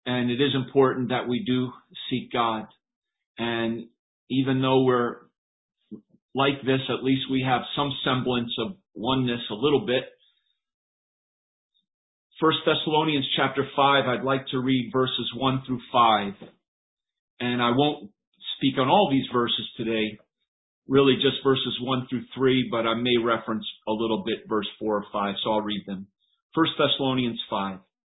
And it is important that we do seek God. And even though we're like this, at least we have some semblance of oneness a little bit. 1 Thessalonians chapter 5, I'd like to read verses 1 through 5. And I won't speak on all these verses today, really just verses 1 through 3, but I may reference a little bit verse 4 or 5, so I'll read them. 1 Thessalonians 5.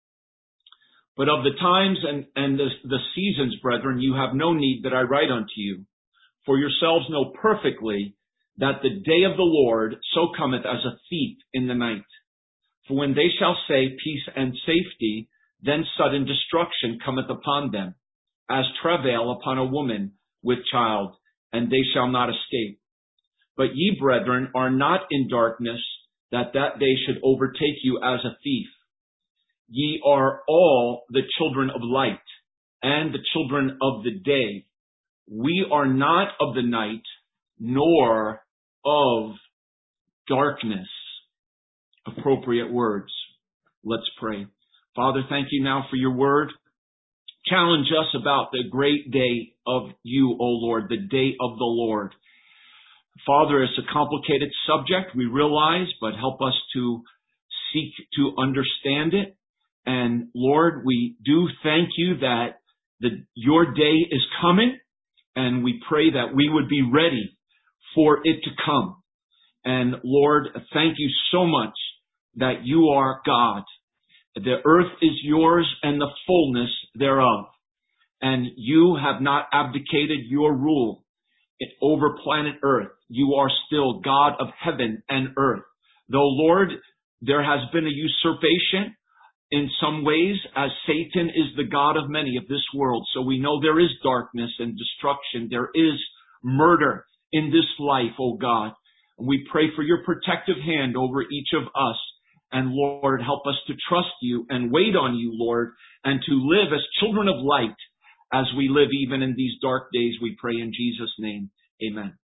But of the times and the seasons, brethren, you have no need that I write unto you. For yourselves know perfectly that the day of the Lord so cometh as a thief in the night. For when they shall say peace and safety, then sudden destruction cometh upon them, as travail upon a woman with child, and they shall not escape. But ye, brethren, are not in darkness, that day should overtake you as a thief. Ye are all the children of light, and the children of the day. We are not of the night, nor of darkness. Appropriate words. Let's pray. Father, thank you now for your word. Challenge us about the great day of you, O Lord, the day of the Lord. Father, it's a complicated subject, we realize, but help us to seek to understand it. And Lord, we do thank you that your day is coming, and we pray that we would be ready for it to come. And Lord, thank you so much that you are God. The earth is yours and the fullness thereof. And you have not abdicated your rule over planet earth. You are still God of heaven and earth. Though, Lord, there has been a usurpation in some ways, as Satan is the God of many of this world. So we know there is darkness and destruction. There is murder in this life, O God. And we pray for your protective hand over each of us. And Lord, help us to trust you and wait on you, Lord, and to live as children of light as we live even in these dark days, we pray in Jesus' name. Amen.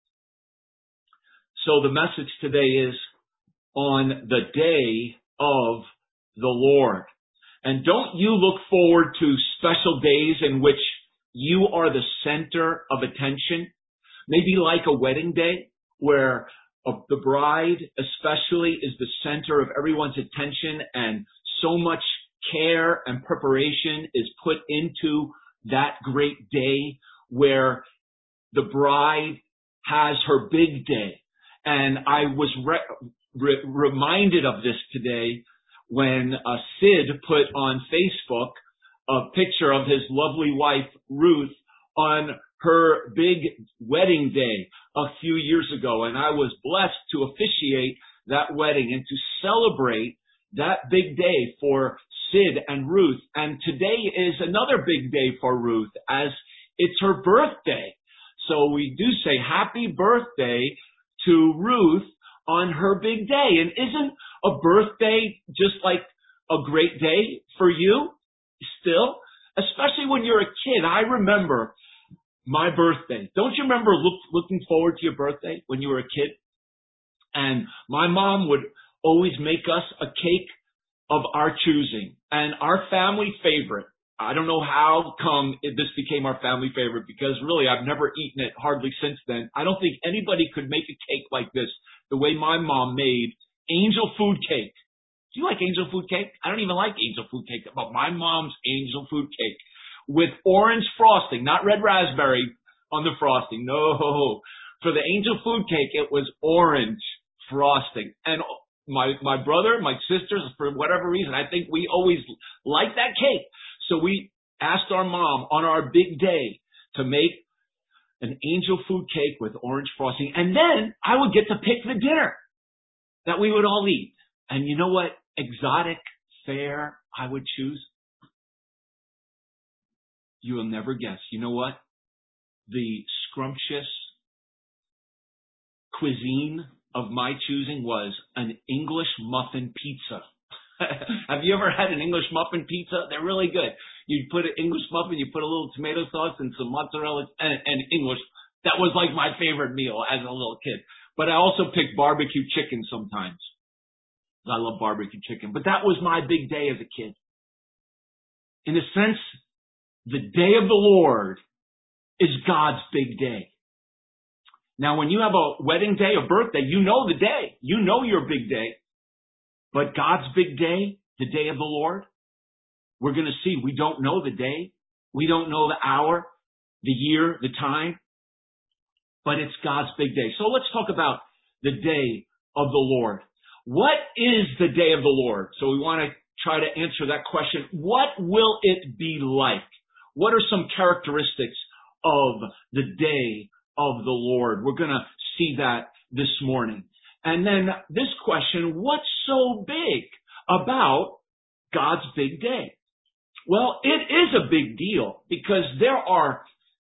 So the message today is on the day of the Lord. And don't you look forward to special days in which you are the center of attention? Maybe like a wedding day where the bride especially is the center of everyone's attention, and so much care and preparation is put into that great day where the bride has her big day. And I was reminded of this today when Sid put on Facebook a picture of his lovely wife, Ruth, on her big wedding day a few years ago. And I was blessed to officiate that wedding and to celebrate that big day for Sid and Ruth. And today is another big day for Ruth, as it's her birthday. So we do say happy birthday to Ruth on her big day. And isn't a birthday just like a great day for you still? Especially when you're a kid. I remember my birthday. Don't you remember looking forward to your birthday when you were a kid? And my mom would always make us a cake of our choosing. And our family favorite, I don't know how come this became our family favorite, because really I've never eaten it hardly since then. I don't think anybody could make a cake like this, the way my mom made angel food cake. Do you like angel food cake? I don't even like angel food cake, but my mom's angel food cake with orange frosting, not red raspberry on the frosting. No. For the angel food cake, it was orange frosting. And my brother, my sisters, for whatever reason, I think we always liked that cake. So we asked our mom on our big day to make an angel food cake with orange frosting. And then I would get to pick the dinner that we would all eat. And you know what exotic fare I would choose? You will never guess. You know what? The scrumptious cuisine of my choosing was an English muffin pizza. Have you ever had an English muffin pizza? They're really good. You put an English muffin, you put a little tomato sauce and some mozzarella and English. That was like my favorite meal as a little kid. But I also picked barbecue chicken sometimes. I love barbecue chicken. But that was my big day as a kid. In a sense, the day of the Lord is God's big day. Now, when you have a wedding day, a birthday, you know the day. You know your big day. But God's big day, the day of the Lord, we're going to see. We don't know the day. We don't know the hour, the year, the time. But it's God's big day. So let's talk about the day of the Lord. What is the day of the Lord? So we want to try to answer that question. What will it be like? What are some characteristics of the day of the Lord? We're going to see that this morning. And then this question, what's so big about God's big day? Well, it is a big deal because there are,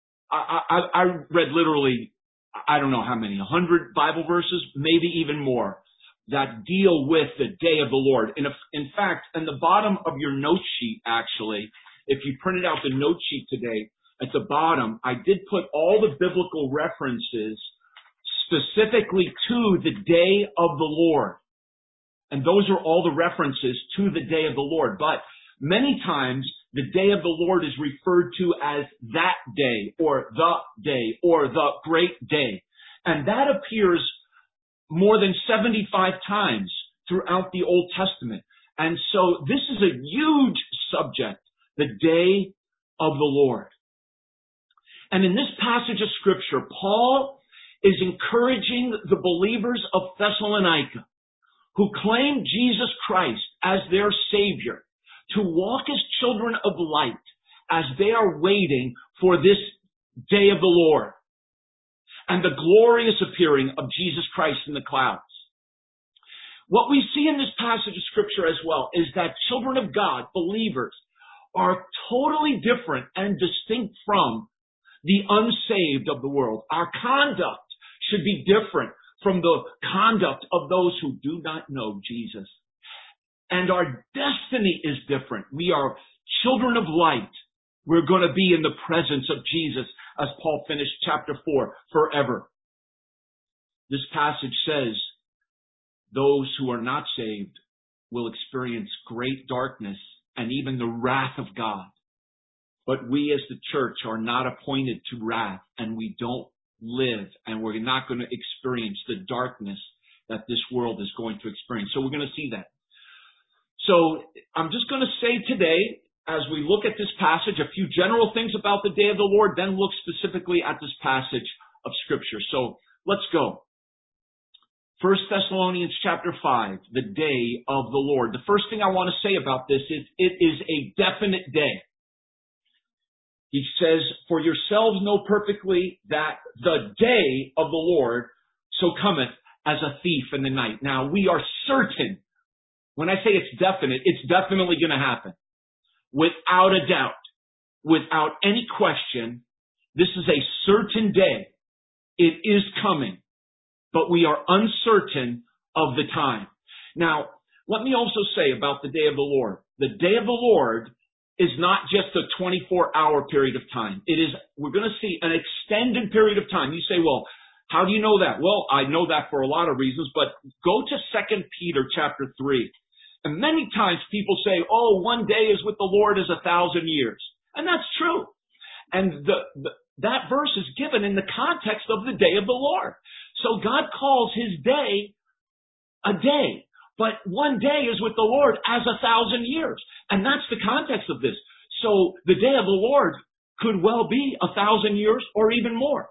I read literally, I don't know how many, 100 Bible verses, maybe even more, that deal with the day of the Lord. In fact, in the bottom of your note sheet, actually, if you printed out the note sheet today, at the bottom, I did put all the biblical references specifically to the day of the Lord. And those are all the references to the day of the Lord. But many times, the day of the Lord is referred to as that day, or the great day. And that appears more than 75 times throughout the Old Testament. And so this is a huge subject, the day of the Lord. And in this passage of Scripture, Paul is encouraging the believers of Thessalonica who claim Jesus Christ as their Savior to walk as children of light as they are waiting for this day of the Lord and the glorious appearing of Jesus Christ in the clouds. What we see in this passage of Scripture as well is that children of God, believers, are totally different and distinct from the unsaved of the world. Our conduct should be different from the conduct of those who do not know Jesus. And our destiny is different. We are children of light. We're going to be in the presence of Jesus, as Paul finished chapter 4, forever. This passage says, those who are not saved will experience great darkness and even the wrath of God. But we as the church are not appointed to wrath, and we don't live, and we're not going to experience the darkness that this world is going to experience. So we're going to see that. So I'm just going to say today, as we look at this passage, a few general things about the day of the Lord, then look specifically at this passage of Scripture. So let's go. 1 Thessalonians chapter 5, the day of the Lord. The first thing I want to say about this is it is a definite day. He says, for yourselves know perfectly that the day of the Lord so cometh as a thief in the night. Now, we are certain. When I say it's definite, it's definitely going to happen. Without a doubt, without any question, this is a certain day. It is coming, but we are uncertain of the time. Now, let me also say about the day of the Lord. The day of the Lord is not just a 24-hour period of time. It is, we're going to see an extended period of time. You say, well, how do you know that? Well, I know that for a lot of reasons, but go to 2 Peter chapter 3. And many times people say, oh, one day is with the Lord as 1,000 years. And that's true. And that verse is given in the context of the day of the Lord. So God calls his day a day. But one day is with the Lord as 1,000 years. And that's the context of this. So the day of the Lord could well be 1,000 years or even more.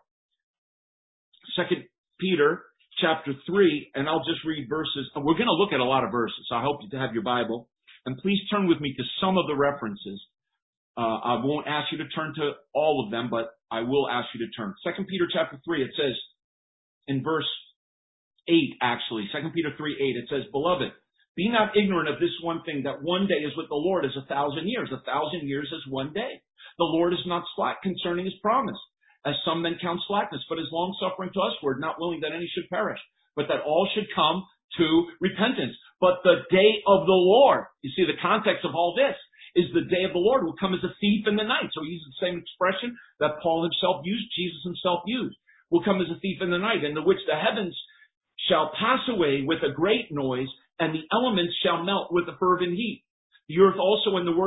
2 Peter chapter 3, and I'll just read verses. We're going to look at a lot of verses. So I hope you have your Bible. And please turn with me to some of the references. I won't ask you to turn to all of them, but I will ask you to turn. 2 Peter chapter 3, it says in verse 8, actually, 2 Peter 3:8, it says, Beloved, be not ignorant of this one thing, that one day is with the Lord as 1,000 years. 1,000 years is one day. The Lord is not slack concerning his promise, as some men count slackness, but is long-suffering to usward, not willing that any should perish, but that all should come to repentance. But the day of the Lord, you see the context of all this, is the day of the Lord will come as a thief in the night. So he uses the same expression that Paul himself used, Jesus himself used. Will come as a thief in the night, in the which the heavens shall pass away with a great noise, and the elements shall melt with a fervent heat. The earth also and the works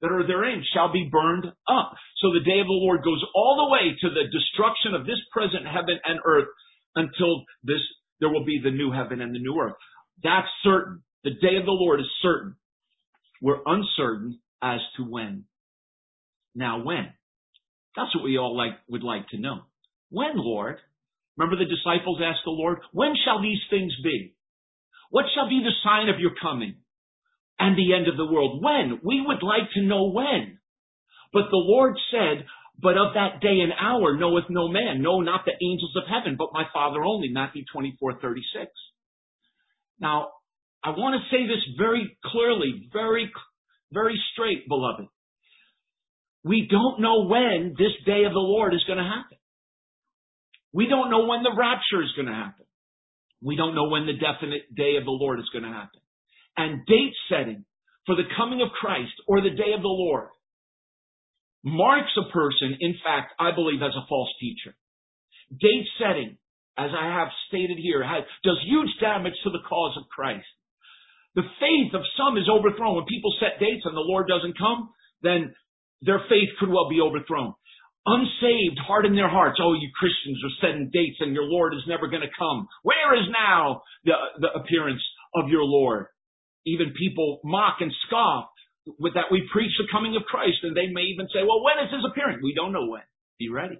that are therein shall be burned up. So the day of the Lord goes all the way to the destruction of this present heaven and earth until there will be the new heaven and the new earth. That's certain. The day of the Lord is certain. We're uncertain as to when. Now when? That's what we all would like to know. When, Lord? Remember the disciples asked the Lord, when shall these things be? What shall be the sign of your coming and the end of the world? When? We would like to know when. But the Lord said, but of that day and hour knoweth no man, no, not the angels of heaven, but my Father only. Matthew 24:36. Now, I want to say this very clearly, very, very straight, beloved. We don't know when this day of the Lord is going to happen. We don't know when the rapture is going to happen. We don't know when the definite day of the Lord is going to happen. And date setting for the coming of Christ or the day of the Lord marks a person, in fact, I believe, as a false teacher. Date setting, as I have stated here, does huge damage to the cause of Christ. The faith of some is overthrown. When people set dates and the Lord doesn't come, then their faith could well be overthrown. Unsaved harden their hearts. Oh, you Christians are setting dates and your Lord is never going to come. Where is now the appearance of your Lord? Even people mock and scoff with that we preach the coming of Christ, and they may even say, well, when is his appearing? We don't know when. Be ready.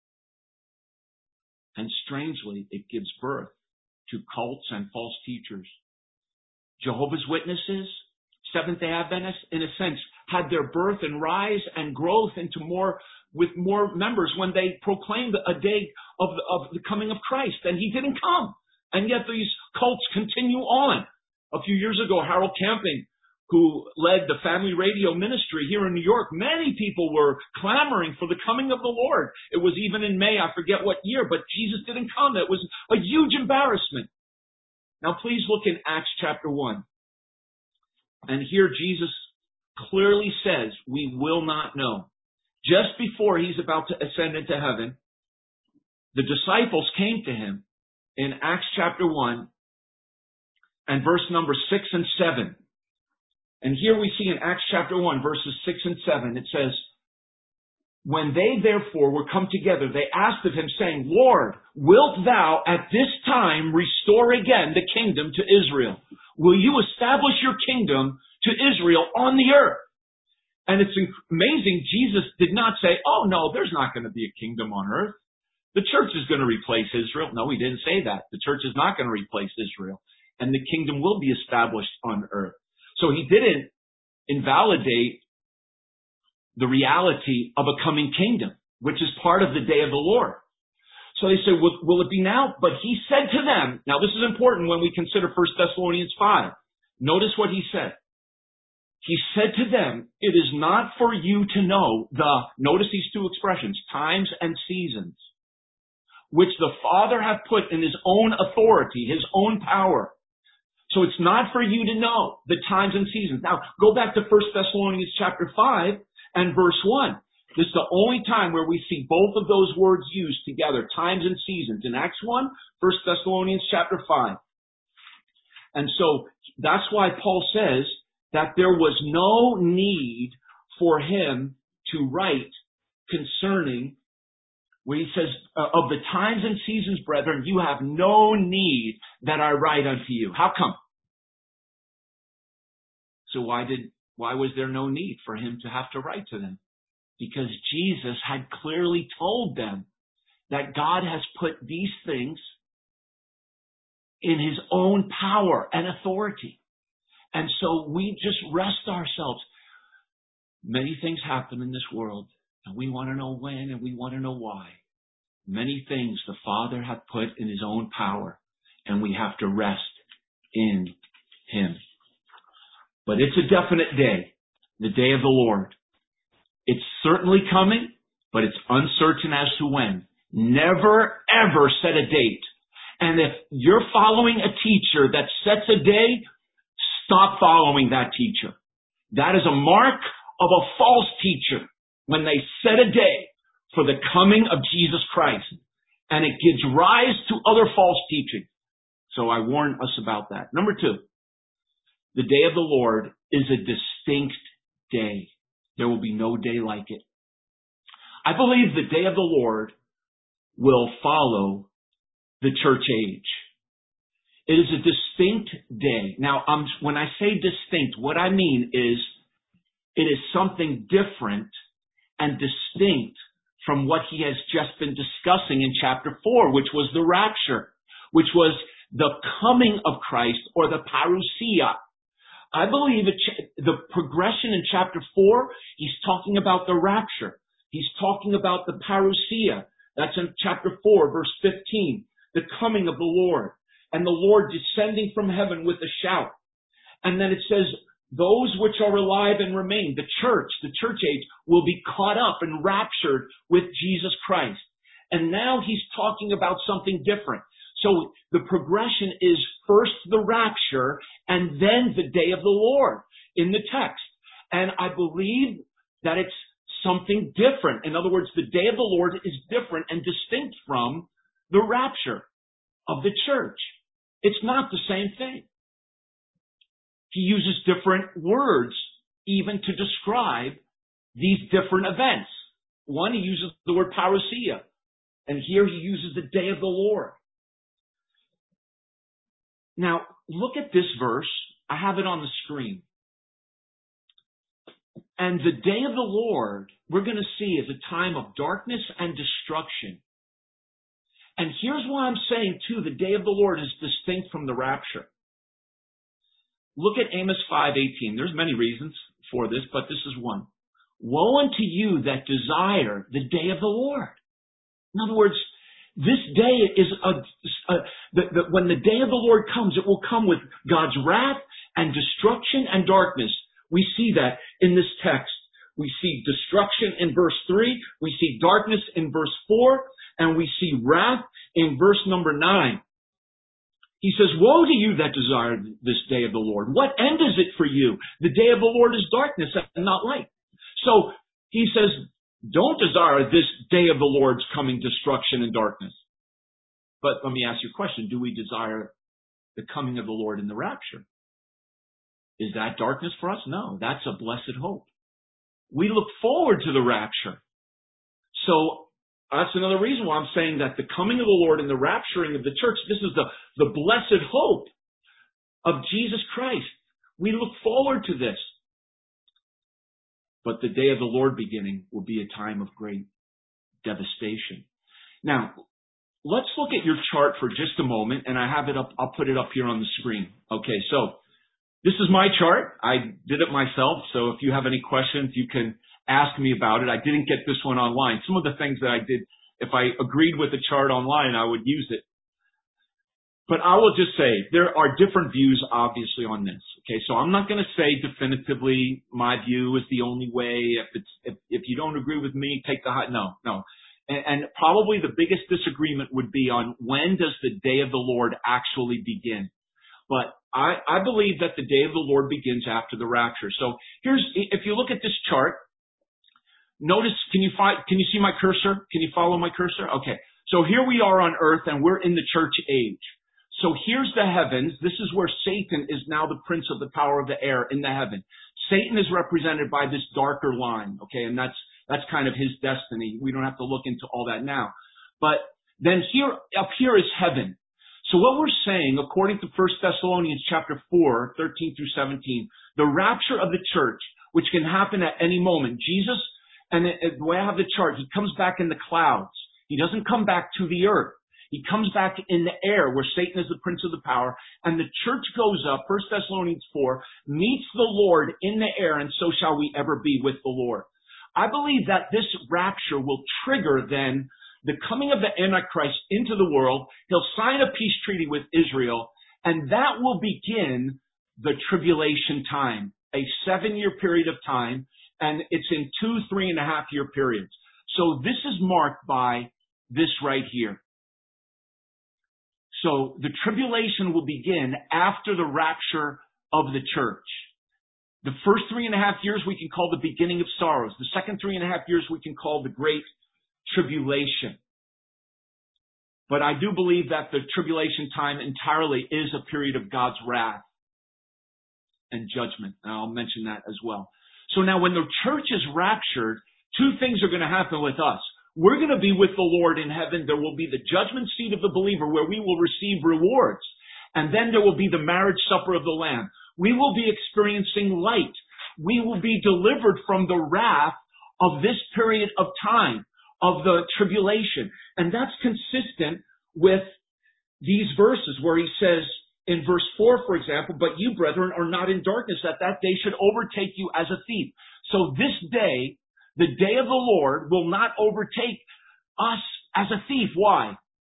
And strangely, it gives birth to cults and false teachers. Jehovah's Witnesses, Seventh-day Adventists, in a sense, had their birth and rise and growth with more members when they proclaimed a day of the coming of Christ, and he didn't come. And yet these cults continue on. A few years ago, Harold Camping, who led the family radio ministry here in New York, many people were clamoring for the coming of the Lord. It was even in May, I forget what year, but Jesus didn't come. It was a huge embarrassment. Now please look in Acts chapter 1. And here Jesus clearly says, we will not know. Just before he's about to ascend into heaven, the disciples came to him in Acts chapter 1 and verse number 6 and 7. And here we see in Acts chapter 1, verses 6 and 7, it says, when they therefore were come together, they asked of him, saying, Lord, wilt thou at this time restore again the kingdom to Israel? Will you establish your kingdom to Israel on the earth? And it's amazing, Jesus did not say, oh no, there's not going to be a kingdom on earth. The church is going to replace Israel. No, he didn't say that. The church is not going to replace Israel. And the kingdom will be established on earth. So he didn't invalidate the reality of a coming kingdom, which is part of the day of the Lord. So they said, will it be now? But he said to them, now this is important when we consider 1 Thessalonians 5. Notice what he said. He said to them, it is not for you to know notice these two expressions, times and seasons, which the Father hath put in his own authority, his own power. So it's not for you to know the times and seasons. Now, go back to 1 Thessalonians chapter 5 and verse 1. This is the only time where we see both of those words used together, times and seasons. In Acts 1, 1 Thessalonians chapter 5. And so that's why Paul says that there was no need for him to write concerning, where he says, of the times and seasons, brethren, you have no need that I write unto you. How come? So why was there no need for him to have to write to them? Because Jesus had clearly told them that God has put these things in his own power and authority. And so we just rest ourselves. Many things happen in this world, and we want to know when and we want to know why. Many things the Father hath put in his own power, and we have to rest in him. But it's a definite day, the day of the Lord. It's certainly coming, but it's uncertain as to when. Never, ever set a date. And if you're following a teacher that sets a day, stop following that teacher. That is a mark of a false teacher when they set a day for the coming of Jesus Christ. And it gives rise to other false teaching. So I warn us about that. Number 2, the day of the Lord is a distinct day. There will be no day like it. I believe the day of the Lord will follow the church age. It is a distinct day. Now, when I say distinct, what I mean is it is something different and distinct from what he has just been discussing in chapter 4, which was the rapture, which was the coming of Christ, or the parousia. I believe the progression in chapter 4, he's talking about the rapture. He's talking about the parousia. That's in chapter 4, verse 15, the coming of the Lord, and the Lord descending from heaven with a shout. And then it says, those which are alive and remain, the church age, will be caught up and raptured with Jesus Christ. And now he's talking about something different. So the progression is first the rapture and then the day of the Lord in the text. And I believe that it's something different. In other words, the day of the Lord is different and distinct from the rapture of the church. It's not the same thing. He uses different words even to describe these different events. One, he uses the word parousia, and here he uses the day of the Lord. Now, look at this verse. I have it on the screen. And the day of the Lord, we're going to see, is a time of darkness and destruction. And here's why I'm saying, too, the day of the Lord is distinct from the rapture. Look at Amos 5:18. There's many reasons for this, but this is one. Woe unto you that desire the day of the Lord. In other words, this day is when the day of the Lord comes, it will come with God's wrath and destruction and darkness. We see that in this text. We see destruction in verse 3, we see darkness in verse 4, and we see wrath in verse number 9. He says, woe to you that desire this day of the Lord. What end is it for you? The day of the Lord is darkness and not light. So he says, don't desire this day of the Lord's coming destruction and darkness. But let me ask you a question. Do we desire the coming of the Lord in the rapture? Is that darkness for us? No, that's a blessed hope. We look forward to the rapture. So that's another reason why I'm saying that the coming of the Lord and the rapturing of the church, this is the blessed hope of Jesus Christ. We look forward to this. But the day of the Lord beginning will be a time of great devastation. Now, let's look at your chart for just a moment, and I have it up. I'll put it up here on the screen. Okay, so this is my chart. I did it myself, so if you have any questions, you can ask me about it. I didn't get this one online. Some of the things that I did, if I agreed with the chart online, I would use it. But I will just say, there are different views, obviously, on this. Okay, so I'm not going to say definitively my view is the only way. If you don't agree with me, take the hot. No. And probably the biggest disagreement would be on when does the day of the Lord actually begin. But I believe that the day of the Lord begins after the rapture. So if you look at this chart, notice, can you see my cursor? Can you follow my cursor? Okay. So here we are on earth and we're in the church age. So here's the heavens. This is where Satan is now the prince of the power of the air in the heaven. Satan is represented by this darker line. Okay. And that's kind of his destiny. We don't have to look into all that now. But then up here is heaven. So what we're saying, according to 1 Thessalonians chapter 4, 13 through 17, the rapture of the church, which can happen at any moment. Jesus, and the way I have the chart, he comes back in the clouds. He doesn't come back to the earth. He comes back in the air where Satan is the prince of the power, and the church goes up, 1 Thessalonians 4, meets the Lord in the air, and so shall we ever be with the Lord. I believe that this rapture will trigger then the coming of the Antichrist into the world. He'll sign a peace treaty with Israel, and that will begin the tribulation time, a 7-year period of time, and it's in 2 3.5-year periods. So this is marked by this right here. So the tribulation will begin after the rapture of the church. The first 3.5 years we can call the beginning of sorrows. The second 3.5 years we can call the great tribulation. But I do believe that the tribulation time entirely is a period of God's wrath and judgment. And I'll mention that as well. So now when the church is raptured, two things are going to happen with us. We're going to be with the Lord in heaven. There will be the judgment seat of the believer where we will receive rewards. And then there will be the marriage supper of the Lamb. We will be experiencing light. We will be delivered from the wrath of this period of time, of the tribulation. And that's consistent with these verses where he says in verse 4, for example, but you, brethren, are not in darkness, that day should overtake you as a thief. So this day, the day of the Lord, will not overtake us as a thief. Why?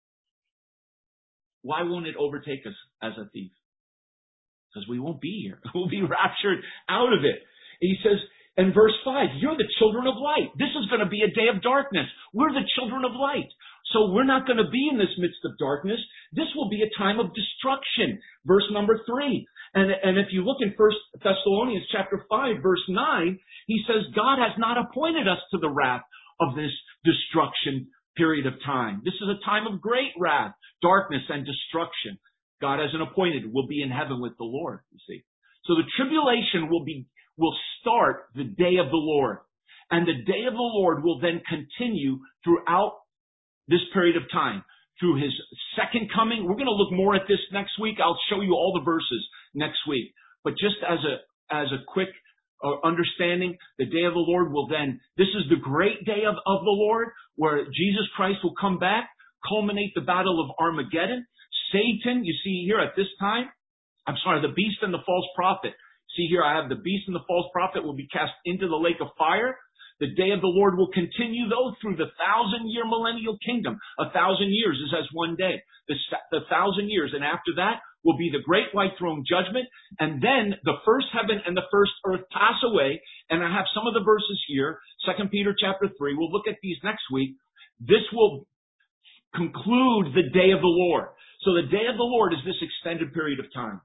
Why won't it overtake us as a thief? Because we won't be here. We'll be raptured out of it. He says in verse 5, you're the children of light. This is going to be a day of darkness. We're the children of light. So we're not going to be in this midst of darkness. This will be a time of destruction. Verse number 3. And if you look in 1 Thessalonians chapter 5, verse 9, he says, God has not appointed us to the wrath of this destruction period of time. This is a time of great wrath, darkness, and destruction. God hasn't appointed. We'll be in heaven with the Lord, you see. So the tribulation will start the day of the Lord. And the day of the Lord will then continue throughout this period of time. Through his second coming. We're going to look more at this next week. I'll show you all the verses next week. But just as a quick understanding, the day of the Lord will then, this is the great day of the Lord, where Jesus Christ will come back, culminate the battle of Armageddon. Satan, you see here at this time, the beast and the false prophet. See here, I have the beast and the false prophet will be cast into the lake of fire. The day of the Lord will continue, though, through the 1,000-year millennial kingdom. 1,000 years is as one day. The 1,000 years. And after that will be the great white throne judgment. And then the first heaven and the first earth pass away. And I have some of the verses here. 2 Peter chapter 3. We'll look at these next week. This will conclude the day of the Lord. So the day of the Lord is this extended period of time.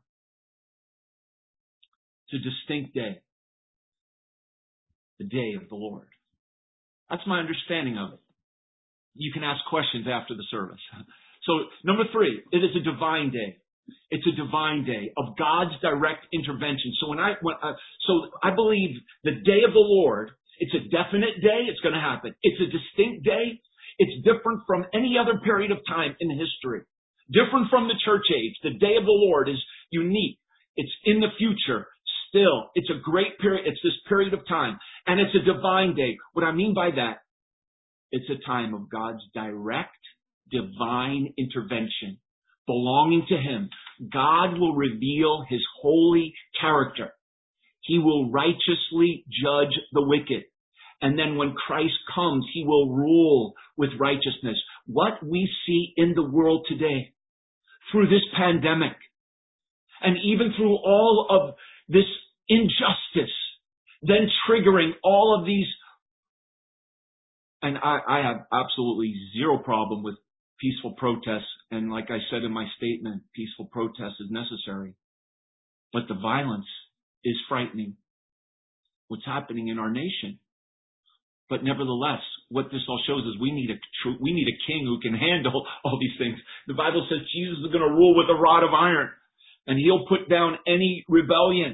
It's a distinct day. The day of the Lord. That's my understanding of it. You can ask questions after the service. So, number 3, it is a divine day. It's a divine day of God's direct intervention. So I believe the day of the Lord, it's a definite day. It's going to happen. It's a distinct day. It's different from any other period of time in history. Different from the church age. The day of the Lord is unique. It's in the future. Still, it's a great period. It's this period of time. And it's a divine day. What I mean by that, it's a time of God's direct, divine intervention. Belonging to Him. God will reveal His holy character. He will righteously judge the wicked. And then when Christ comes, He will rule with righteousness. What we see in the world today, through this pandemic, and even through all of this injustice, then triggering all of these. And I have absolutely zero problem with peaceful protests. And like I said in my statement, peaceful protest is necessary. But the violence is frightening. What's happening in our nation. But nevertheless, what this all shows is we need a king who can handle all these things. The Bible says Jesus is going to rule with a rod of iron. And He'll put down any rebellion.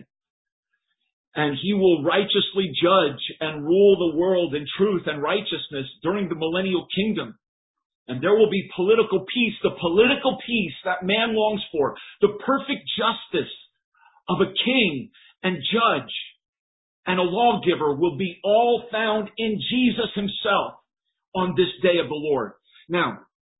And He will righteously judge and rule the world in truth and righteousness during the millennial kingdom. And there will be political peace, the political peace that man longs for, the perfect justice of a king and judge and a lawgiver will be all found in Jesus Himself on this day of the Lord. Now,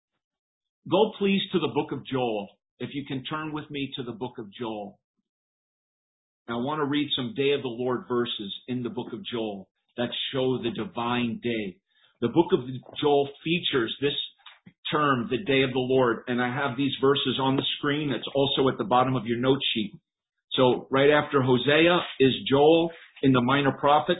go please to the book of Joel. If you can turn with me to the book of Joel. Now, I want to read some Day of the Lord verses in the book of Joel that show the divine day. The book of Joel features this term, the Day of the Lord, and I have these verses on the screen. It's also at the bottom of your note sheet. So right after Hosea is Joel in the Minor Prophets.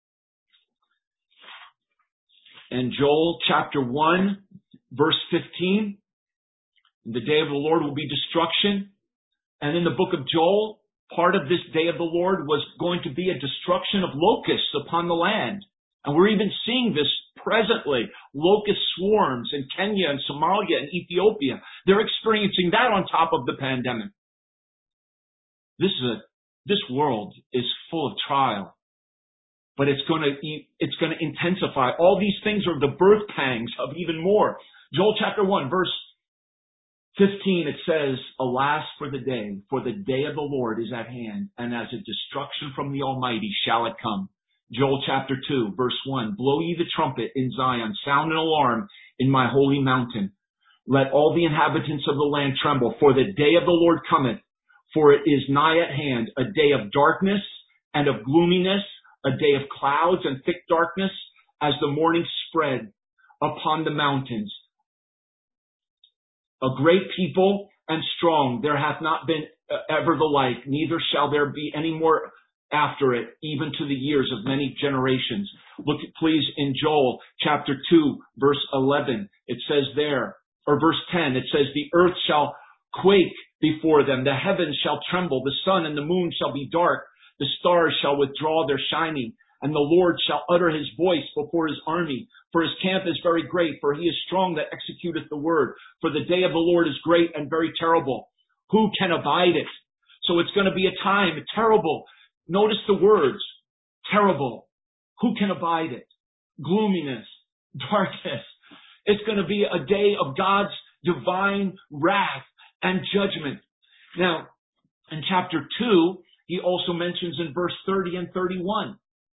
And Joel chapter 1, verse 15. The day of the Lord will be destruction. And in the book of Joel, part of this day of the Lord was going to be a destruction of locusts upon the land. And we're even seeing this presently. Locust swarms in Kenya and Somalia and Ethiopia. They're experiencing that on top of the pandemic. This world is full of trial. but it's going to intensify. All these things are the birth pangs of even more. Joel chapter 1, verse 15, it says, "Alas for the day of the Lord is at hand, and as a destruction from the Almighty shall it come." Joel chapter 2, verse 1, "Blow ye the trumpet in Zion, sound an alarm in my holy mountain. Let all the inhabitants of the land tremble, for the day of the Lord cometh, for it is nigh at hand, a day of darkness and of gloominess, a day of clouds and thick darkness, as the morning spread upon the mountains. A great people and strong, there hath not been ever the like, neither shall there be any more after it, even to the years of many generations." Look please in Joel chapter 2, verse 11. It says there, or verse 10, it says, "The earth shall quake before them, the heavens shall tremble, the sun and the moon shall be dark, the stars shall withdraw their shining, and the Lord shall utter his voice before his army. For his camp is very great, for he is strong that executeth the word. For the day of the Lord is great and very terrible. Who can abide it?" So it's going to be a time, terrible. Notice the words, terrible. Who can abide it? Gloominess, darkness. It's going to be a day of God's divine wrath and judgment. Now, in chapter 2, he also mentions in verse 30 and 31,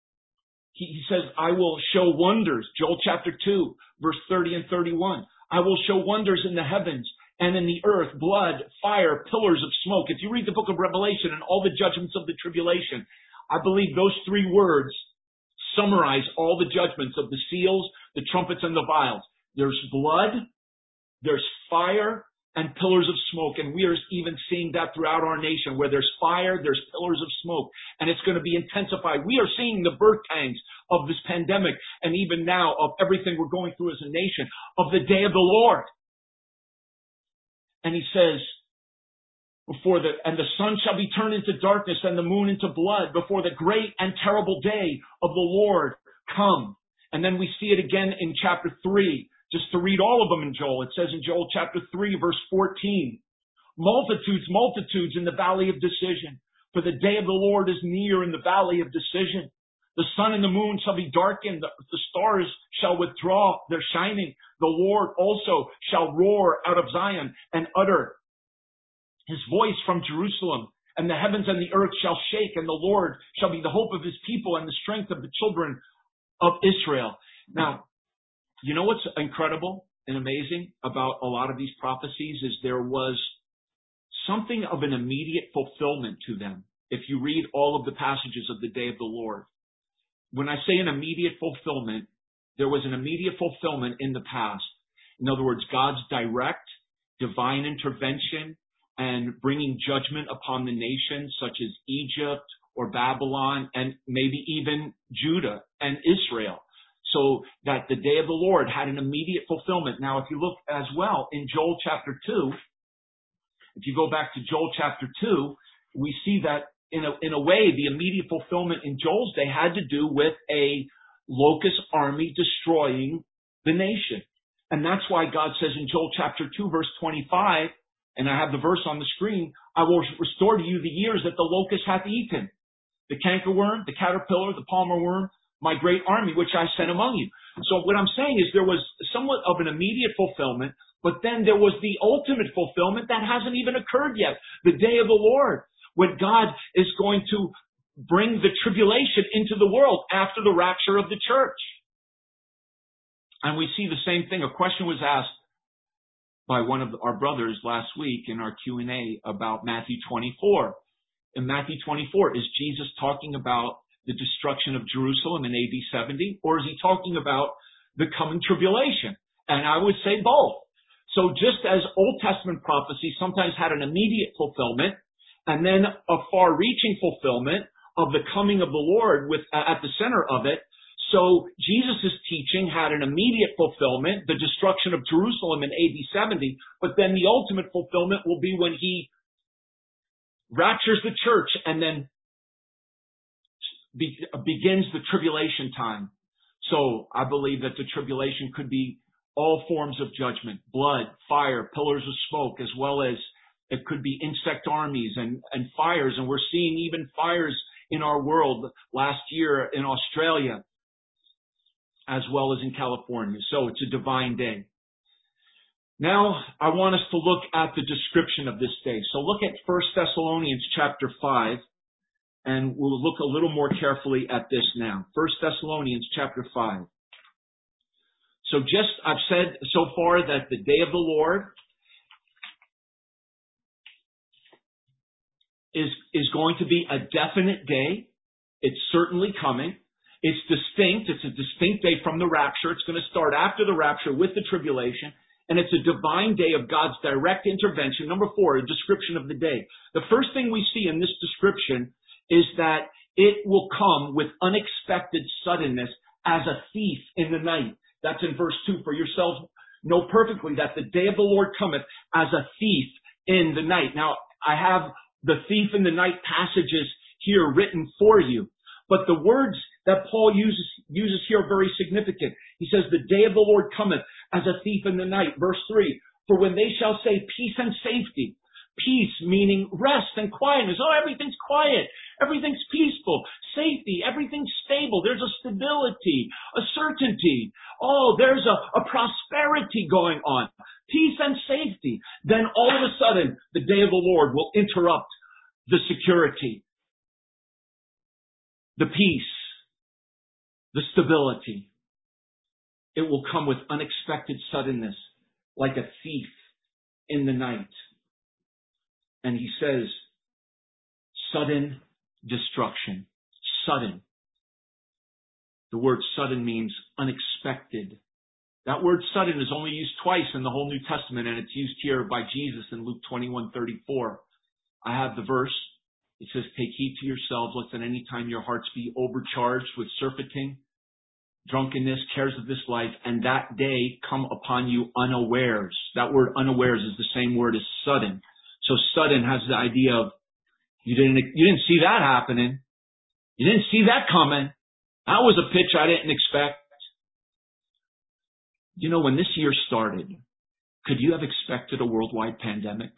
he says, "I will show wonders." Joel chapter 2, verse 30 and 31. "I will show wonders in the heavens and in the earth, blood, fire, pillars of smoke." If you read the book of Revelation and all the judgments of the tribulation, I believe those three words summarize all the judgments of the seals, the trumpets, and the vials. There's blood, there's fire, and pillars of smoke. And we are even seeing that throughout our nation. Where there's fire, there's pillars of smoke. And it's going to be intensified. We are seeing the birth pangs of this pandemic, and even now of everything we're going through as a nation, of the day of the Lord. And he says, and the sun shall be turned into darkness and the moon into blood before the great and terrible day of the Lord come. And then we see it again in chapter 3. Just to read all of them in Joel. It says in Joel chapter 3, verse 14, "Multitudes, multitudes in the valley of decision. For the day of the Lord is near in the valley of decision. The sun and the moon shall be darkened. The stars shall withdraw their shining. The Lord also shall roar out of Zion and utter his voice from Jerusalem. And the heavens and the earth shall shake. And the Lord shall be the hope of his people and the strength of the children of Israel." Now, you know what's incredible and amazing about a lot of these prophecies is there was something of an immediate fulfillment to them. If you read all of the passages of the day of the Lord, when I say an immediate fulfillment, there was an immediate fulfillment in the past. In other words, God's direct, divine intervention and bringing judgment upon the nations such as Egypt or Babylon and maybe even Judah and Israel. So that the day of the Lord had an immediate fulfillment. Now, if you look as well in Joel chapter 2, if you go back to Joel chapter 2, we see that in a way, the immediate fulfillment in Joel's day had to do with a locust army destroying the nation. And that's why God says in Joel chapter 2, verse 25, and I have the verse on the screen, "I will restore to you the years that the locust hath eaten, the cankerworm, the caterpillar, the palmer worm, my great army, which I sent among you." So what I'm saying is there was somewhat of an immediate fulfillment, but then there was the ultimate fulfillment that hasn't even occurred yet. The day of the Lord, when God is going to bring the tribulation into the world after the rapture of the church. And we see the same thing. A question was asked by one of our brothers last week in our Q&A about Matthew 24. In Matthew 24, is Jesus talking about the destruction of Jerusalem in AD 70, or is he talking about the coming tribulation? And I would say both. So just as Old Testament prophecy sometimes had an immediate fulfillment and then a far-reaching fulfillment of the coming of the Lord at the center of it, so Jesus' teaching had an immediate fulfillment, the destruction of Jerusalem in AD 70, but then the ultimate fulfillment will be when he raptures the church and then begins the tribulation time. So I believe that the tribulation could be all forms of judgment, blood, fire, pillars of smoke, as well as it could be insect armies and fires. And we're seeing even fires in our world last year in Australia, as well as in California. So it's a divine day. Now, I want us to look at the description of this day. So look at 1 Thessalonians chapter 5, and we'll look a little more carefully at this now. 1 Thessalonians chapter 5. So I've said so far that the day of the Lord is going to be a definite day. It's certainly coming. It's distinct. It's a distinct day from the rapture. It's going to start after the rapture with the tribulation. And it's a divine day of God's direct intervention. Number 4, a description of the day. The first thing we see in this description is that it will come with unexpected suddenness as a thief in the night. That's in verse 2. For yourselves know perfectly that the day of the Lord cometh as a thief in the night. Now, I have the thief in the night passages here written for you. But the words that Paul uses here are very significant. He says, the day of the Lord cometh as a thief in the night. Verse 3, for when they shall say peace and safety, peace meaning rest and quietness. Oh, everything's quiet. Everything's peaceful. Safety. Everything's stable. There's a stability, a certainty. Oh, there's a prosperity going on. Peace and safety. Then all of a sudden, the day of the Lord will interrupt the security, the peace, the stability. It will come with unexpected suddenness, like a thief in the night. And he says, sudden destruction. Sudden. The word sudden means unexpected. That word sudden is only used twice in the whole New Testament, and it's used here by Jesus in Luke 21:34. I have the verse. It says, take heed to yourselves, lest at any time your hearts be overcharged with surfeiting, drunkenness, cares of this life, and that day come upon you unawares. That word unawares is the same word as sudden. So sudden has the idea of, you didn't see that happening. You didn't see that coming. That was a pitch I didn't expect. You know, when this year started, could you have expected a worldwide pandemic?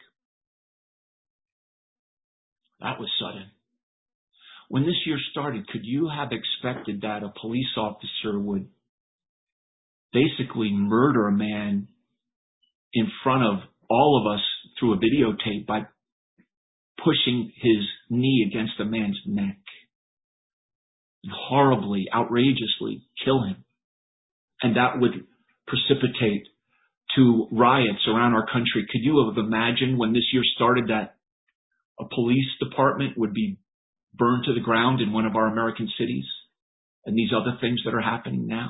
That was sudden. When this year started, could you have expected that a police officer would basically murder a man in front of all of us through a videotape by pushing his knee against a man's neck and horribly, outrageously kill him? And that would precipitate to riots around our country. Could you have imagined when this year started that a police department would be burned to the ground in one of our American cities, and these other things that are happening now?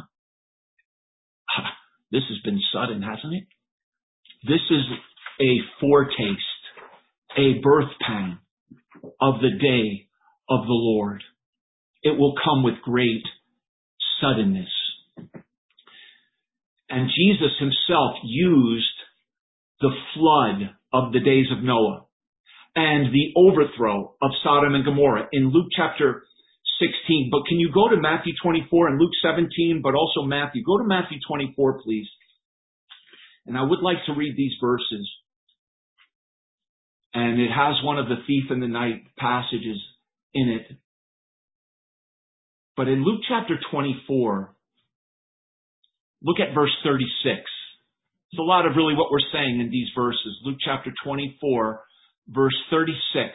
This has been sudden, hasn't it? This is a foretaste, a birth pang of the day of the Lord. It will come with great suddenness. And Jesus himself used the flood of the days of Noah and the overthrow of Sodom and Gomorrah in Luke chapter 16. But can you go to Matthew 24 and Luke 17, but also Matthew? Go to Matthew 24, please. And I would like to read these verses. And it has one of the thief in the night passages in it. But in Luke chapter 24, look at verse 36. There's a lot of really what we're saying in these verses. Luke chapter 24, verse 36.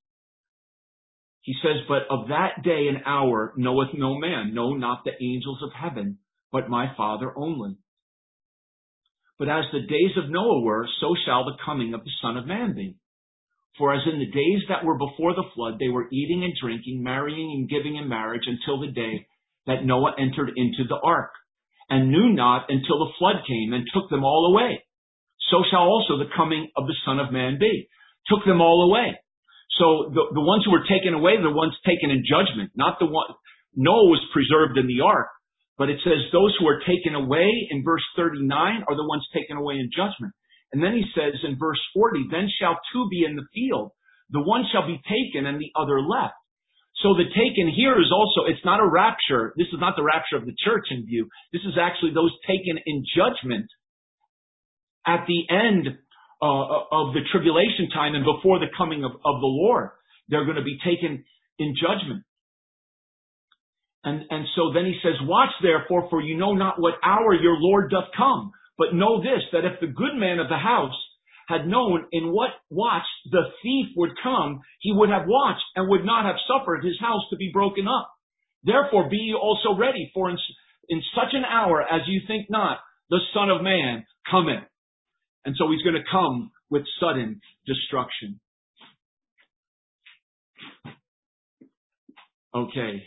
He says, but of that day and hour knoweth no man, no, not the angels of heaven, but my Father only. But as the days of Noah were, so shall the coming of the Son of Man be. For as in the days that were before the flood, they were eating and drinking, marrying and giving in marriage until the day that Noah entered into the ark, and knew not until the flood came and took them all away. So shall also the coming of the Son of Man be. Took them all away. So the ones who were taken away, the ones taken in judgment, not the one. Noah was preserved in the ark, but it says those who are taken away in verse 39 are the ones taken away in judgment. And then he says in verse 40, then shall two be in the field. The one shall be taken and the other left. So the taken here is also, it's not a rapture. This is not the rapture of the church in view. This is actually those taken in judgment at the end of the tribulation time and before the coming of the Lord. They're going to be taken in judgment. And so then he says, watch therefore, for you know not what hour your Lord doth come. But know this, that if the good man of the house had known in what watch the thief would come, he would have watched and would not have suffered his house to be broken up. Therefore be ye also ready, for in such an hour as you think not, the Son of Man cometh. And so he's going to come with sudden destruction. Okay.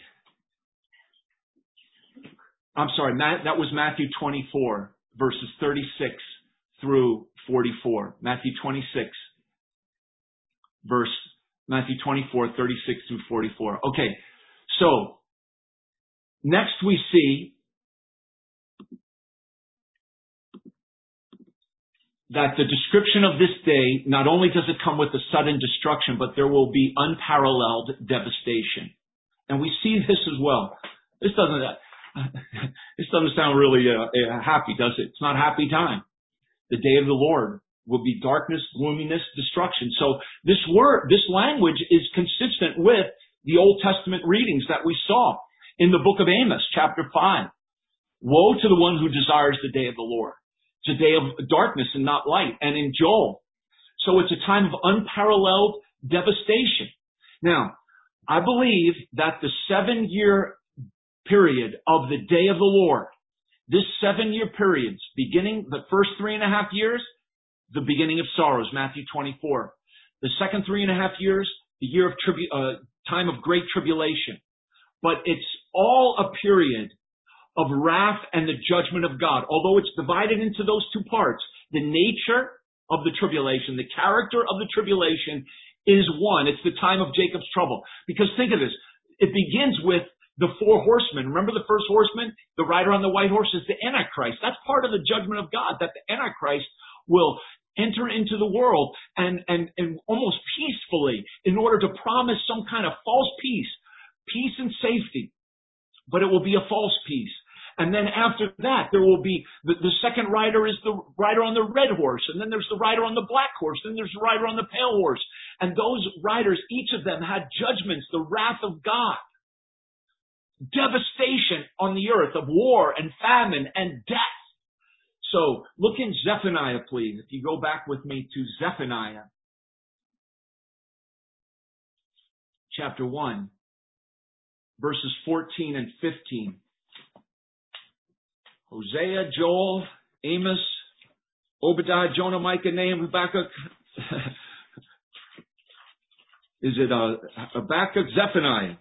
I'm sorry, that was Matthew 24, verses 36 through 44. Matthew 24, 36 through 44. Okay, so next we see that the description of this day, not only does it come with a sudden destruction, but there will be unparalleled devastation. And we see this as well. This doesn't sound really happy, does it? It's not a happy time. The day of the Lord will be darkness, gloominess, destruction. So this language is consistent with the Old Testament readings that we saw in the book of Amos, chapter 5. Woe to the one who desires the day of the Lord. It's a day of darkness and not light. And in Joel. So it's a time of unparalleled devastation. Now, I believe that the 7-year period of the day of the Lord, this 7-year period, beginning the first 3.5 years, the beginning of sorrows, Matthew 24. The second 3.5 years, the year of time of great tribulation. But it's all a period of wrath and the judgment of God. Although it's divided into those two parts, the nature of the tribulation, the character of the tribulation is one. It's the time of Jacob's trouble. Because think of this. It begins with the 4 horsemen. Remember the first horseman? The rider on the white horse is the Antichrist. That's part of the judgment of God, that the Antichrist will enter into the world and almost peacefully, in order to promise some kind of false peace and safety. But it will be a false peace. And then after that, there will be, the second rider is the rider on the red horse. And then there's the rider on the black horse. Then there's the rider on the pale horse. And those riders, each of them had judgments, the wrath of God. Devastation on the earth of war and famine and death. So look in Zephaniah, please. If you go back with me to Zephaniah, chapter 1, verses 14 and 15. Hosea, Joel, Amos, Obadiah, Jonah, Micah, Nahum, Habakkuk. Is it Habakkuk, Zephaniah?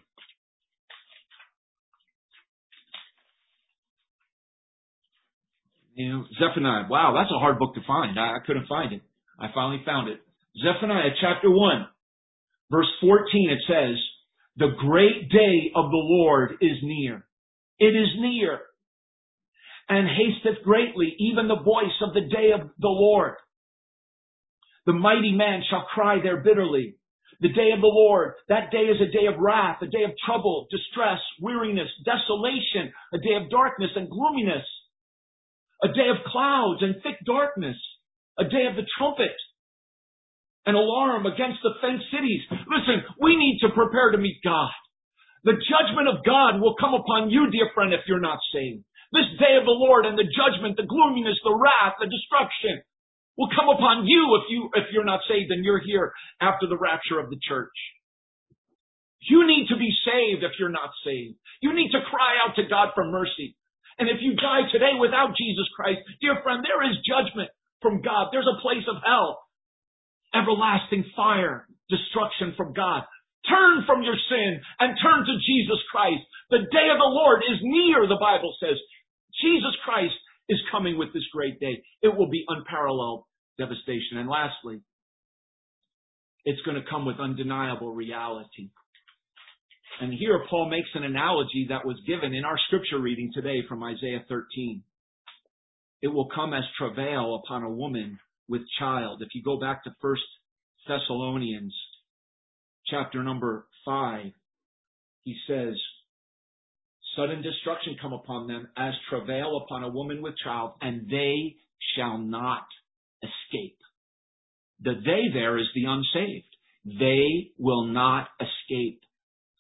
Zephaniah. Wow, that's a hard book to find. I couldn't find it. I finally found it. Zephaniah chapter 1, verse 14, it says, the great day of the Lord is near. It is near. And hasteth greatly, even the voice of the day of the Lord. The mighty man shall cry there bitterly. The day of the Lord, that day is a day of wrath, a day of trouble, distress, weariness, desolation, a day of darkness and gloominess. A day of clouds and thick darkness. A day of the trumpet. An alarm against the fenced cities. Listen, we need to prepare to meet God. The judgment of God will come upon you, dear friend, if you're not saved. This day of the Lord and the judgment, the gloominess, the wrath, the destruction will come upon you if you're not saved and you're here after the rapture of the church. You need to be saved if you're not saved. You need to cry out to God for mercy. And if you die today without Jesus Christ, dear friend, there is judgment from God. There's a place of hell. Everlasting fire, destruction from God. Turn from your sin and turn to Jesus Christ. The day of the Lord is near, the Bible says. Jesus Christ is coming with this great day. It will be unparalleled devastation. And lastly, it's going to come with undeniable reality. And here Paul makes an analogy that was given in our scripture reading today from Isaiah 13. It will come as travail upon a woman with child. If you go back to 1 Thessalonians chapter number 5, he says, sudden destruction come upon them as travail upon a woman with child, and they shall not escape. The they there is the unsaved. They will not escape.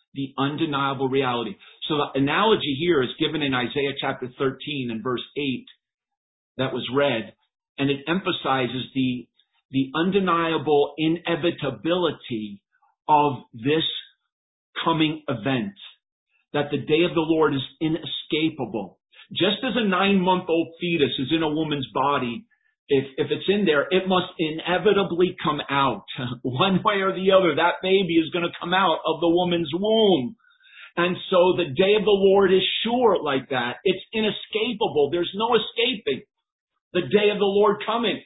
the undeniable reality. So the analogy here is given in Isaiah chapter 13 and verse 8 that was read, and it emphasizes the undeniable inevitability of this coming event, that the day of the Lord is inescapable. Just as a 9-month-old fetus is in a woman's body, if it's in there, it must inevitably come out. One way or the other, that baby is going to come out of the woman's womb. And so the day of the Lord is sure like that. It's inescapable. There's no escaping the day of the Lord coming.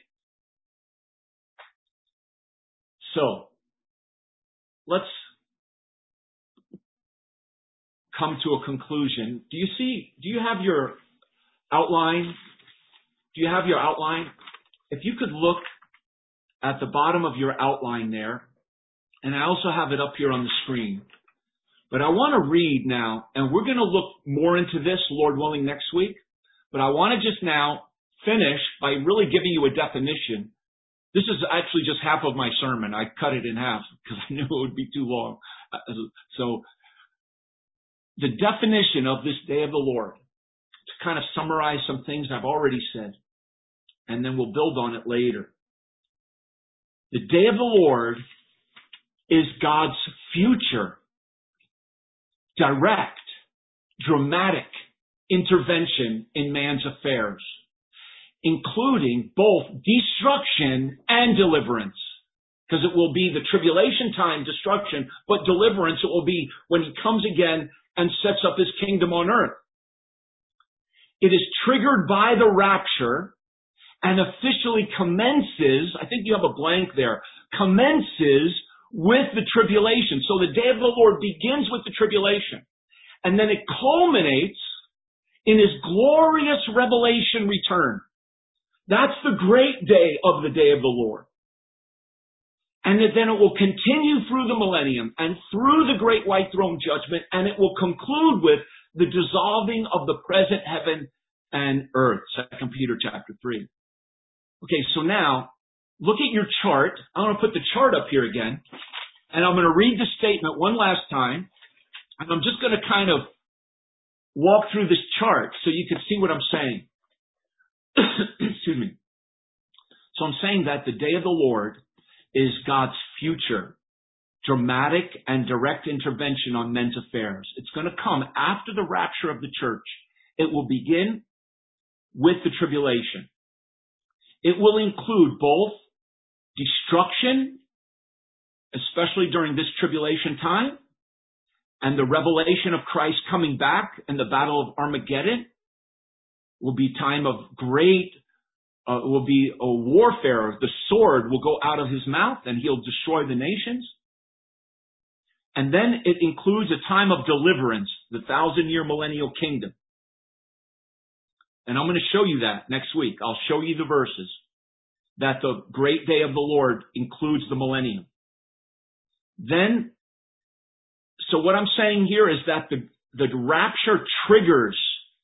So, let's come to a conclusion. Do you have your outline? Do you have your outline? If you could look at the bottom of your outline there, and I also have it up here on the screen. But I want to read now, and we're going to look more into this, Lord willing, next week. But I want to just now finish by really giving you a definition. This is actually just half of my sermon. I cut it in half because I knew it would be too long. So the definition of this day of the Lord, to kind of summarize some things I've already said, and then we'll build on it later. The day of the Lord is God's future, direct, dramatic intervention in man's affairs, including both destruction and deliverance. Because it will be the tribulation time destruction, but deliverance it will be when he comes again and sets up his kingdom on earth. It is triggered by the rapture and officially commences, I think you have a blank there, commences with the tribulation. So the day of the Lord begins with the tribulation. And then it culminates in his glorious revelation return. That's the great day of the day of the Lord. And then it will continue through the millennium and through the great white throne judgment, and it will conclude with the dissolving of the present heaven and earth. 2 Peter chapter 3. Okay, so now, look at your chart. I'm going to put the chart up here again, and I'm going to read the statement one last time, and I'm just going to kind of walk through this chart so you can see what I'm saying. Excuse me. So I'm saying that the day of the Lord is God's future, dramatic and direct intervention on men's affairs. It's going to come after the rapture of the church. It will begin with the tribulation. It will include both destruction, especially during this tribulation time, and the revelation of Christ coming back and the battle of Armageddon will be time of great, will be a warfare. The sword will go out of his mouth and he'll destroy the nations. And then it includes a time of deliverance, the 1,000-year millennial kingdom. And I'm going to show you that next week. I'll show you the verses that the great day of the Lord includes the millennium. Then, so what I'm saying here is that the rapture triggers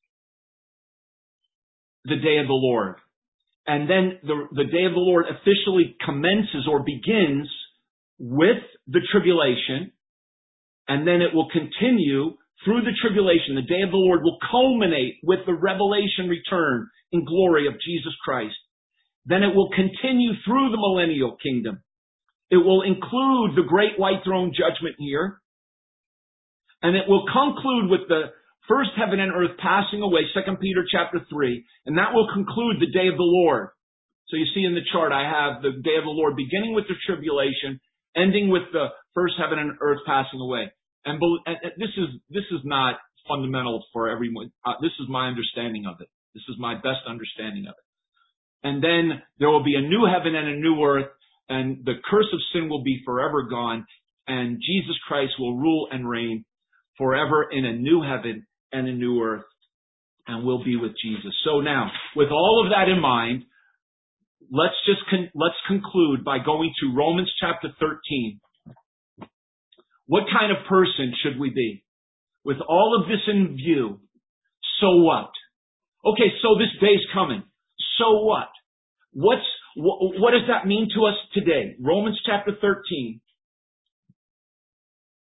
the day of the Lord. And then the day of the Lord officially commences or begins with the tribulation. And then it will continue through the tribulation. The day of the Lord will culminate with the revelation return in glory of Jesus Christ. Then it will continue through the millennial kingdom. It will include the great white throne judgment here. And it will conclude with the first heaven and earth passing away, 2 Peter chapter 3. And that will conclude the day of the Lord. So you see in the chart, I have the day of the Lord beginning with the tribulation, ending with the first heaven and earth passing away. And this is not fundamental for everyone. This is my understanding of it. This is my best understanding of it. And then there will be a new heaven and a new earth, and the curse of sin will be forever gone, and Jesus Christ will rule and reign forever in a new heaven and a new earth, and we'll be with Jesus. So now, with all of that in mind, let's conclude by going to Romans chapter 13. What kind of person should we be? With all of this in view, so what? Okay, so this day's coming. So what? What does that mean to us today? Romans chapter 13.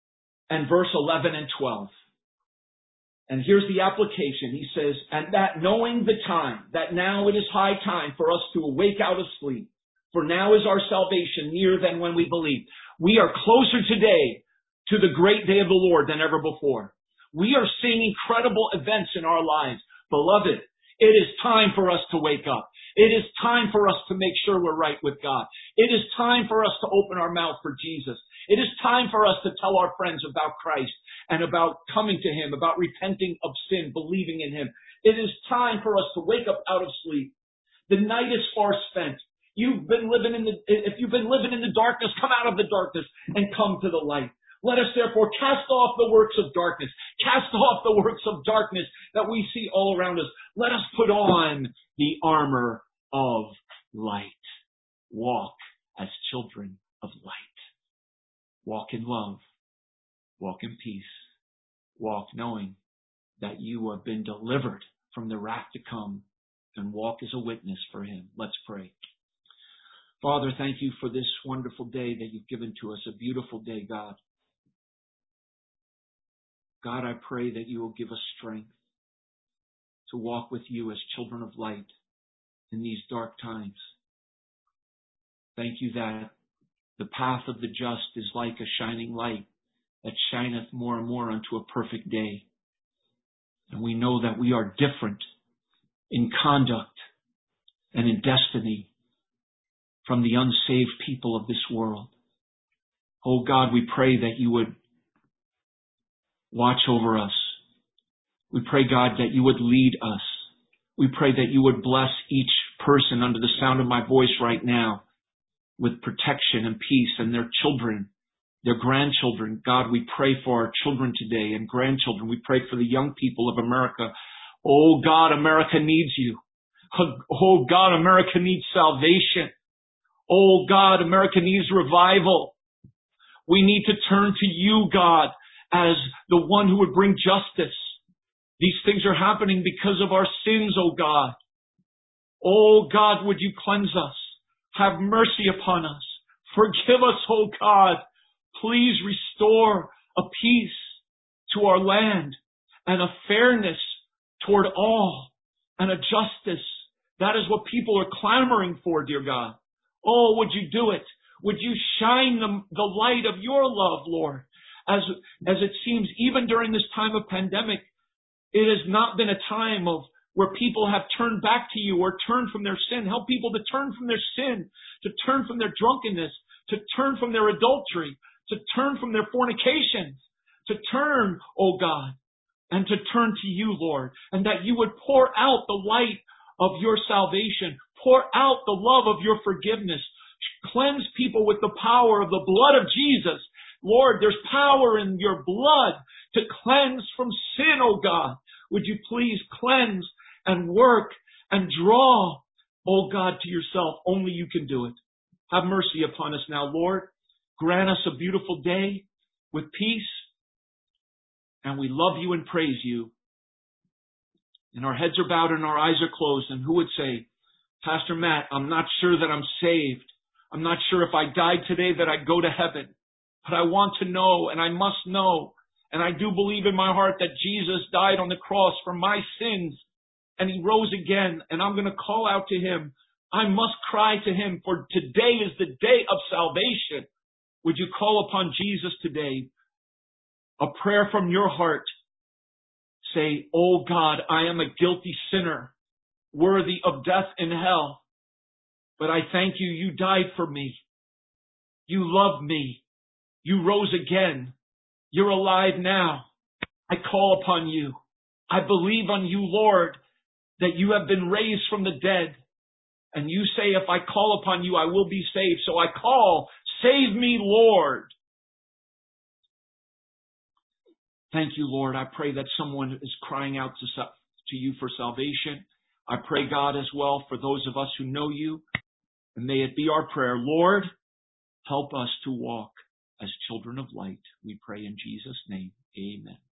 and verse 11 and 12. And here's the application. He says, and that knowing the time, that now it is high time for us to awake out of sleep, for now is our salvation nearer than when we believed. We are closer today to the great day of the Lord than ever before. We are seeing incredible events in our lives. Beloved, it is time for us to wake up. It is time for us to make sure we're right with God. It is time for us to open our mouth for Jesus. It is time for us to tell our friends about Christ and about coming to Him, about repenting of sin, believing in Him. It is time for us to wake up out of sleep. The night is far spent. If you've been living in the darkness, come out of the darkness and come to the light. Let us therefore cast off the works of darkness. Cast off the works of darkness that we see all around us. Let us put on the armor of light. Walk as children of light. Walk in love. Walk in peace. Walk knowing that you have been delivered from the wrath to come, and walk as a witness for Him. Let's pray. Father, thank you for this wonderful day that you've given to us, a beautiful day, God. God, I pray that you will give us strength to walk with you as children of light in these dark times. Thank you that the path of the just is like a shining light that shineth more and more unto a perfect day. And we know that we are different in conduct and in destiny from the unsaved people of this world. Oh God, we pray that you would watch over us. We pray, God, that you would lead us. We pray that you would bless each person under the sound of my voice right now with protection and peace, and their children, their grandchildren. God, we pray for our children today and grandchildren. We pray for the young people of America. Oh God, America needs you. Oh God, America needs salvation. Oh God, America needs revival. We need to turn to you, God, as the one who would bring justice. These things are happening because of our sins, oh God. Oh God, would you cleanse us? Have mercy upon us. Forgive us, oh God. Please restore a peace to our land and a fairness toward all and a justice. That is what people are clamoring for, dear God. Oh, would you do it? Would you shine the light of your love, Lord? As it seems, even during this time of pandemic, it has not been a time of where people have turned back to you or turned from their sin. Help people to turn from their sin, to turn from their drunkenness, to turn from their adultery, to turn from their fornications, to turn, oh God, and to turn to you, Lord, and that you would pour out the light of your salvation, pour out the love of your forgiveness, cleanse people with the power of the blood of Jesus. Lord, there's power in your blood to cleanse from sin, oh God. Would you please cleanse and work and draw, oh God, to yourself. Only you can do it. Have mercy upon us now, Lord. Grant us a beautiful day with peace. And we love you and praise you. And our heads are bowed and our eyes are closed. And who would say, Pastor Matt, I'm not sure that I'm saved. I'm not sure if I died today that I'd go to heaven. But I want to know, and I must know, and I do believe in my heart that Jesus died on the cross for my sins, and He rose again, and I'm going to call out to Him. I must cry to Him, for today is the day of salvation. Would you call upon Jesus today? A prayer from your heart. Say, oh God, I am a guilty sinner, worthy of death and hell. But I thank you, you died for me. You loved me. You rose again. You're alive now. I call upon you. I believe on you, Lord, that you have been raised from the dead. And you say, if I call upon you, I will be saved. So I call, save me, Lord. Thank you, Lord. I pray that someone is crying out to you for salvation. I pray, God, as well for those of us who know you. And may it be our prayer, Lord, help us to walk as children of light. We pray in Jesus' name. Amen.